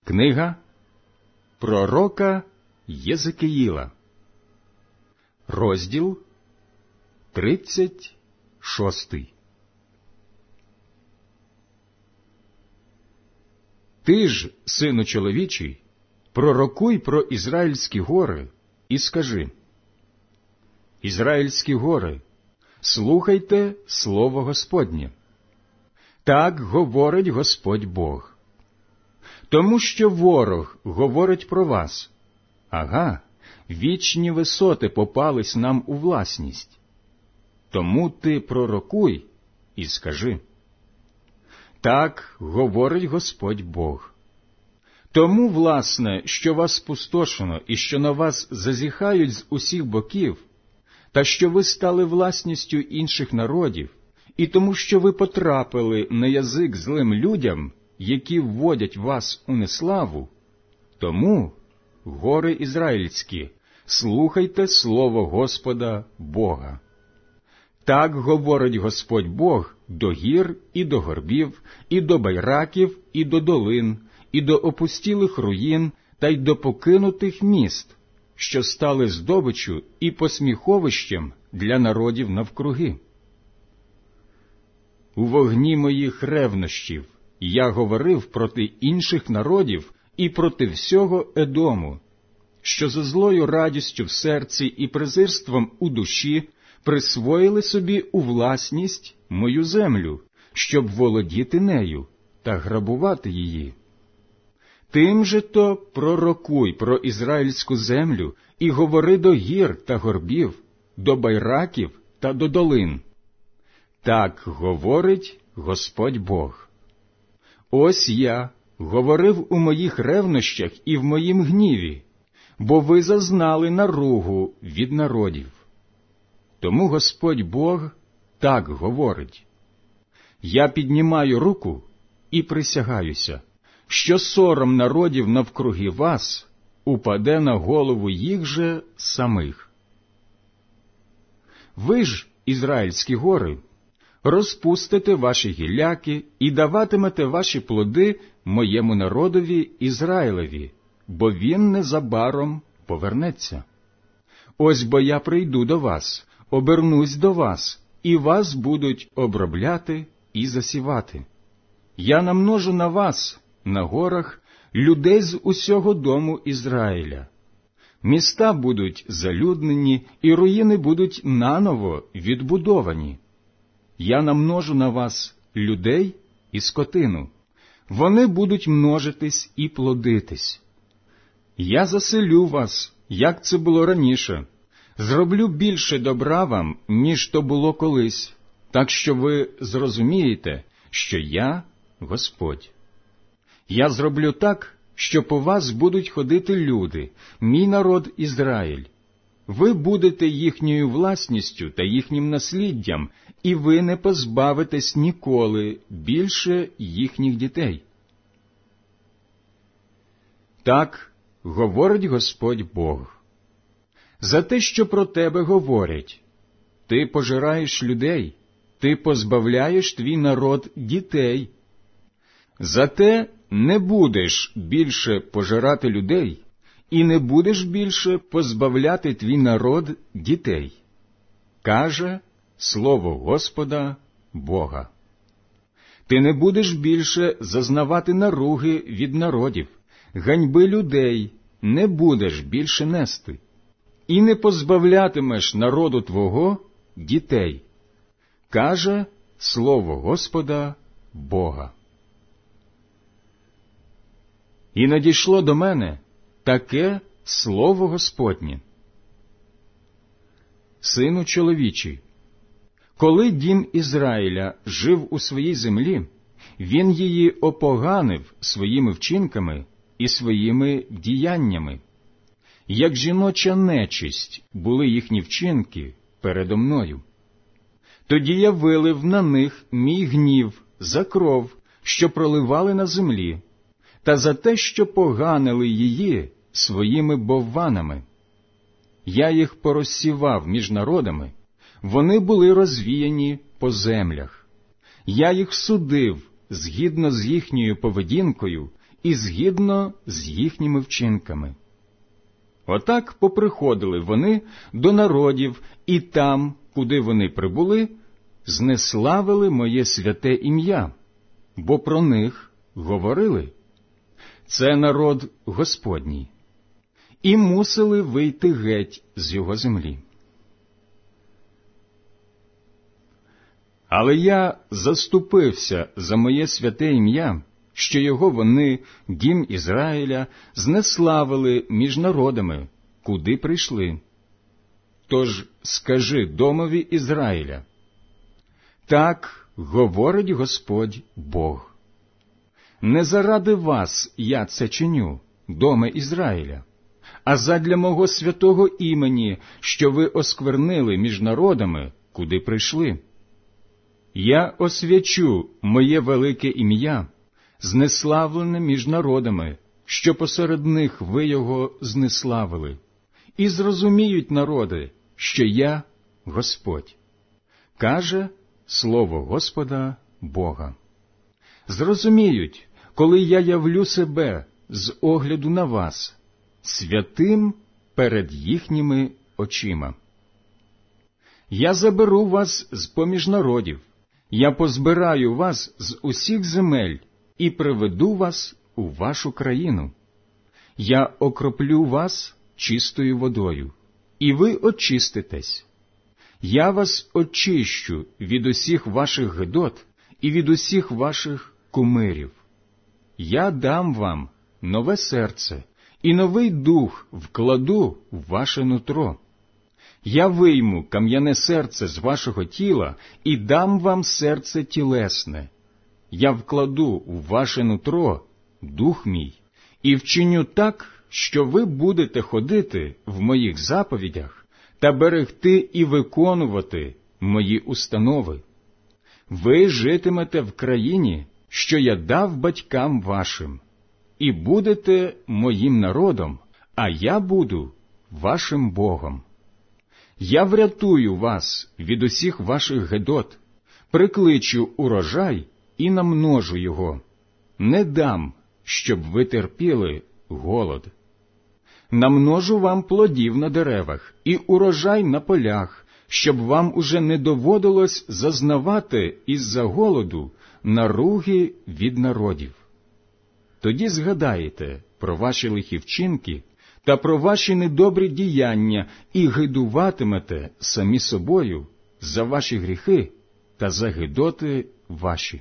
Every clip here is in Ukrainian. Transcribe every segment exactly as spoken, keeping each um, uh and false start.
Книга пророка Єзекиїла, розділ тридцять шостий. Ти ж, сину чоловічий, пророкуй про Ізраїльські гори і скажи: Ізраїльські гори, слухайте слово Господнє. Так говорить Господь Бог. Тому що ворог говорить про вас: ага, вічні висоти попались нам у власність. Тому ти пророкуй і скажи: так говорить Господь Бог. Тому, власне, що вас спустошено і що на вас зазіхають з усіх боків, та що ви стали власністю інших народів, і тому, що ви потрапили на язик злим людям, які вводять вас у неславу, тому, гори ізраїльські, слухайте слово Господа Бога. Так говорить Господь Бог до гір і до горбів, і до байраків, і до долин, і до опустілих руїн, та й до покинутих міст, що стали здобиччю і посміховищем для народів навкруги. У вогні моїх ревнощів я говорив проти інших народів і проти всього Едому, що за злою радістю в серці і презирством у душі присвоїли собі у власність мою землю, щоб володіти нею та грабувати її. Тим же то пророкуй про ізраїльську землю і говори до гір та горбів, до байраків та до долин. Так говорить Господь Бог. Ось я говорив у моїх ревнощах і в моїм гніві, бо ви зазнали наругу від народів. Тому Господь Бог так говорить: я піднімаю руку і присягаюся, що сором народів навкруги вас упаде на голову їх же самих. Ви ж, Ізраїльські гори, розпустите ваші гілляки і даватимете ваші плоди моєму народові Ізраїлеві, бо він незабаром повернеться. Ось бо я прийду до вас, обернусь до вас, і вас будуть обробляти і засівати. Я намножу на вас, на горах, людей з усього дому Ізраїля. Міста будуть залюднені, і руїни будуть наново відбудовані. Я намножу на вас людей і скотину. Вони будуть множитись і плодитись. Я заселю вас, як це було раніше, зроблю більше добра вам, ніж то було колись, так що ви зрозумієте, що я Господь. Я зроблю так, що по вас будуть ходити люди, мій народ Ізраїль. Ви будете їхньою власністю та їхнім насліддям, і ви не позбавитесь ніколи більше їхніх дітей. Так говорить Господь Бог. За те, що про тебе говорять: ти пожираєш людей, ти позбавляєш твій народ дітей. Зате не будеш більше пожирати людей, і не будеш більше позбавляти твій народ дітей, каже слово Господа Бога. Ти не будеш більше зазнавати наруги від народів, ганьби людей не будеш більше нести, і не позбавлятимеш народу твого дітей, каже слово Господа Бога. І надійшло до мене таке слово Господнє: сину чоловічий, коли дім Ізраїля жив у своїй землі, він її опоганив своїми вчинками і своїми діяннями. Як жіноча нечисть були їхні вчинки передо мною. Тоді я вилив на них мій гнів за кров, що проливали на землі, та за те, що поганили її своїми бовванами. Я їх порозсівав між народами, вони були розвіяні по землях. Я їх судив згідно з їхньою поведінкою і згідно з їхніми вчинками. Отак поприходили вони до народів, і там, куди вони прибули, знеславили моє святе ім'я, бо про них говорили: це народ Господній, і мусили вийти геть з його землі. Але я заступився за моє святе ім'я, що його вони, дім Ізраїля, знеславили між народами, куди прийшли. Тож скажи домові Ізраїля: так говорить Господь Бог. Не заради вас я це чиню, доме Ізраїля, а задля мого святого імені, що ви осквернили між народами, куди прийшли. Я освячу моє велике ім'я, знеславлене між народами, що посеред них ви його знеславили, і зрозуміють народи, що я Господь, каже слово Господа Бога. Зрозуміють, коли я явлю себе з огляду на вас, святим перед їхніми очима. Я заберу вас з-поміж народів, я позбираю вас з усіх земель і приведу вас у вашу країну. Я окроплю вас чистою водою, і ви очиститесь. Я вас очищу від усіх ваших гидот і від усіх ваших кумирів. Я дам вам нове серце, і новий дух вкладу в ваше нутро. Я вийму кам'яне серце з вашого тіла і дам вам серце тілесне. Я вкладу в ваше нутро дух мій і вчиню так, що ви будете ходити в моїх заповідях та берегти і виконувати мої установи. Ви житимете в країні, що я дав батькам вашим, і будете моїм народом, а я буду вашим Богом. Я врятую вас від усіх ваших гидот, прикличу урожай і намножу його. Не дам, щоб ви терпіли голод. Намножу вам плодів на деревах і урожай на полях, щоб вам уже не доводилось зазнавати із-за голоду наруги від народів. Тоді згадаєте про ваші лихі вчинки та про ваші недобрі діяння і гидуватимете самі собою за ваші гріхи та за гидоти ваші.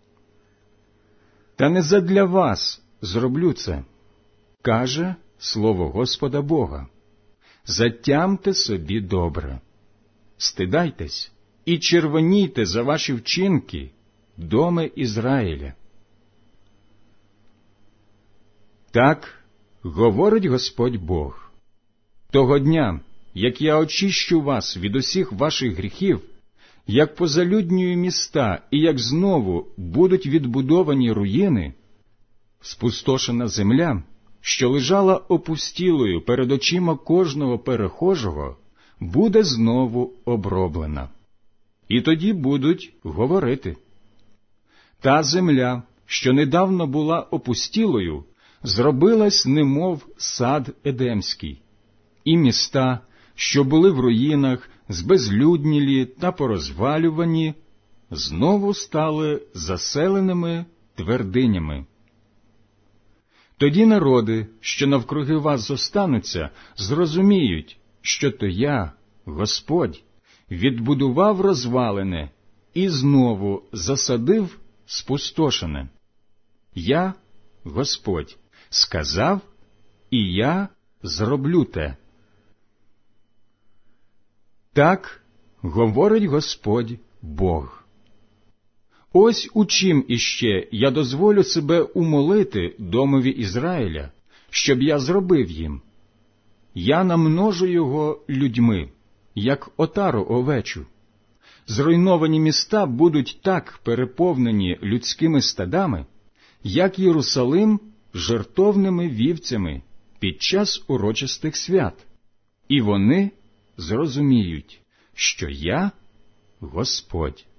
Та не задля вас зроблю це, каже слово Господа Бога. Затямте собі добре. Стидайтесь і червонійте за ваші вчинки, доме Ізраїля. Так говорить Господь Бог: того дня, як я очищу вас від усіх ваших гріхів, як позалюднюю міста і як знову будуть відбудовані руїни, спустошена земля, що лежала опустілою перед очима кожного перехожого, буде знову оброблена. І тоді будуть говорити: та земля, що недавно була опустілою, зробилась немов сад Едемський, і міста, що були в руїнах, збезлюднілі та порозвалювані, знову стали заселеними твердинями. Тоді народи, що навкруги вас зостануться, зрозуміють, що то я, Господь, відбудував розвалене і знову засадив спустошене. Я, Господь, сказав, і я зроблю те. Так говорить Господь Бог. Ось у чим іще я дозволю себе умолити домові Ізраїля, щоб я зробив їм. Я намножу його людьми, як отару овечу. Зруйновані міста будуть так переповнені людськими стадами, як Єрусалим жертовними вівцями під час урочистих свят, і вони зрозуміють, що я Господь.